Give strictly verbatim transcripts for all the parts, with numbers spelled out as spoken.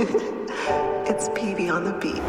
It's P B on the beat.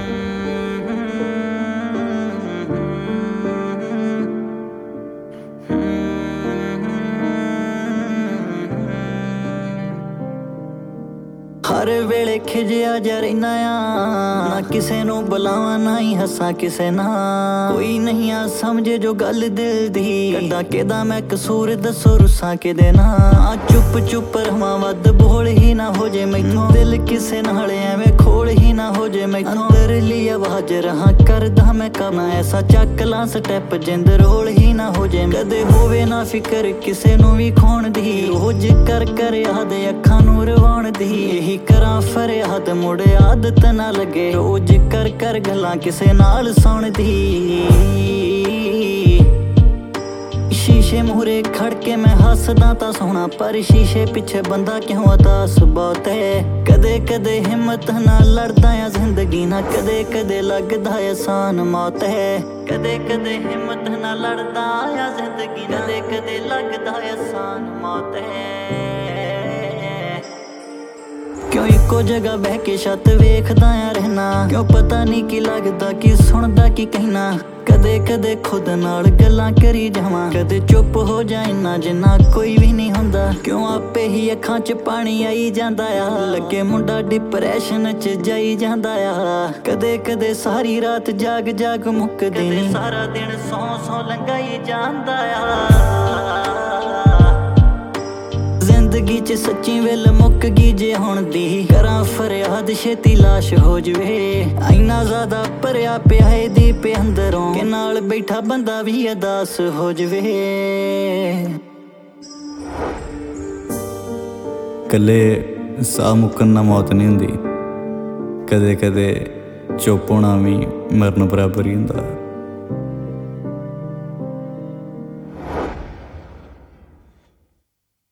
हर वेले खिजिया जा रहना आ, ना किसे नू बुलावा ना ही हसा किसे ना। कोई नहीं आ समझे जो गल दिल दी, कदा केदा मैं कसूर दसो रुसा के देना। चुप चुप रहा वध बोल ही ना हो जे मैनू, दिल किसे नाल एवें खोल ही ना हो जे मैनू। अंदर ली आवाज रहा करदा मैं करना ऐसा, चक ला स्टैप जिंद रोल ही ना हो जे। कदे होवे ना फिकर किसे नू भी खोण दी, रोज कर कर याद अखां नू रवाउण दी। यही करा फरियाद मुड़े आदत ना लगे, रोज कर कर गल्लां किसे नाल सुण दी। शीशे मूहरे खड़ के मैं हसदा ता सोहना, पर शीशे पिछे बंदा क्यों अदास बहुत है। कदे कदे हिम्मत ना लड़दा या जिंदगी ना, कदे कदे लगदा आसान मौत है। कदे कदे हिम्मत ना लड़दा या जिंदगी, कदे कदे लगदा आसान मौत है। क्यों इको जगह बह के छत वेखदा या रहना, क्यों पता नहीं की लगदा की सुनदा की कहना। कदे कदे खुद नाल गल्लां करी जावां, कदे चुप हो जाइना जिन्ना कोई भी नहीं हुंदा। क्यों आपे ही अखां च पानी आई जांदा आ, लगे मुंडा डिप्रैशन च जाई जांदा आ। कदे कदे सारी रात जाग जाग मुकदी नहीं, सारा दिन सौ सौ लंघाई जांदा आ। जिंदगी च सच्ची विल मुक गई जे हुण दी, करा फरियाद छेती लाश हो जवे। इन्ना ज्यादा भरिया पिया है दीप अंदरों, के नाल बैठा बंदा भी अदास हो जवे। कल्ले साह मुक्कन नाल मौत नहीं हुंदी, कदे कदे चुप होना भी मरन बराबर ही हुंदा।